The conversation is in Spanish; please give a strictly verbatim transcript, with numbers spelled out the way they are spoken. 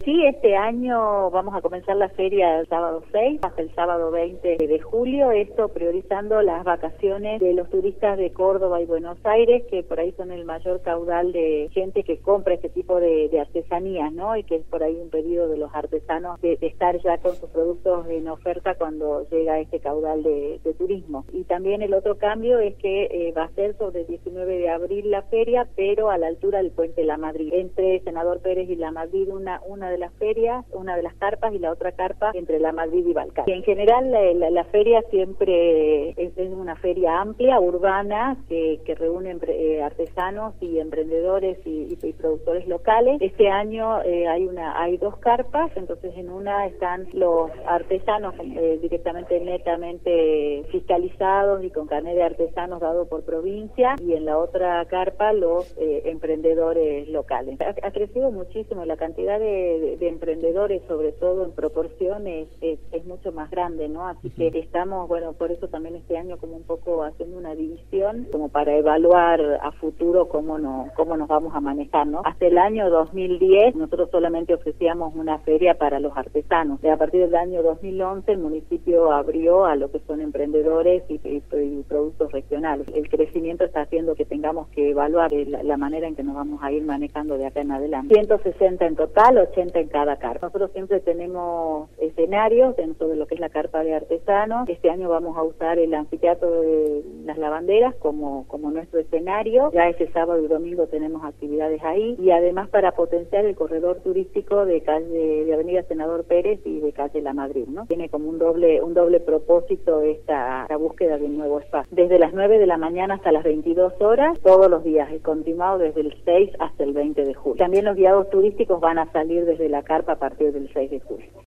sí, este año vamos a comenzar la feria el sábado seis hasta el sábado veinte de julio, esto priorizando las vacaciones de los turistas de Córdoba y Buenos Aires, que por ahí son el mayor caudal de gente que compra este tipo de, de artesanías, ¿no? Y que es por ahí un pedido de los artesanos de, de estar ya con sus productos en oferta cuando llega este caudal de, de turismo. Y también el otro cambio es que eh, va a ser sobre el diecinueve de abril la feria, pero a la altura del Puente La Madrid, entre Senador Pérez y La Madrid, una una de las ferias, una de las carpas, y la otra carpa entre La Madrid y Balcar. Y en general la, la, la feria siempre es, es una feria amplia, urbana, que, que reúne eh, artesanos y emprendedores y, y, y productores locales. Este año eh, hay una hay dos carpas, entonces en una están los artesanos eh, directamente, netamente fiscalizados y con carnet de artesanos dado por provincia, y en la otra carpa los eh, emprendedores locales. Ha, ha crecido muchísimo la cantidad de De, de emprendedores, sobre todo en proporciones, es, es mucho más grande, ¿no? Así que estamos, bueno, por eso también este año como un poco haciendo una división, como para evaluar a futuro cómo, no, cómo nos vamos a manejar, ¿no? Hasta el año dos mil diez nosotros solamente ofrecíamos una feria para los artesanos. A partir del año dos mil once el municipio abrió a lo que son emprendedores y, y, y productos regionales. El crecimiento está haciendo que tengamos que evaluar la, la manera en que nos vamos a ir manejando de acá en adelante. ciento sesenta en total, ochenta en cada carpa. Nosotros siempre tenemos escenarios dentro de lo que es la carpa de artesanos. Este año vamos a usar el anfiteatro de las lavanderas como, como nuestro escenario. Ya ese sábado y domingo tenemos actividades ahí, y además para potenciar el corredor turístico de calle de Avenida Senador Pérez y de calle La Madrid, ¿no? Tiene como un doble un doble propósito esta la búsqueda de un nuevo espacio. Desde las nueve de la mañana hasta las veintidós horas, todos los días, y continuado desde el seis hasta el veinte de julio. También los guiados turísticos van a salir desde la carpa a partir del seis de julio.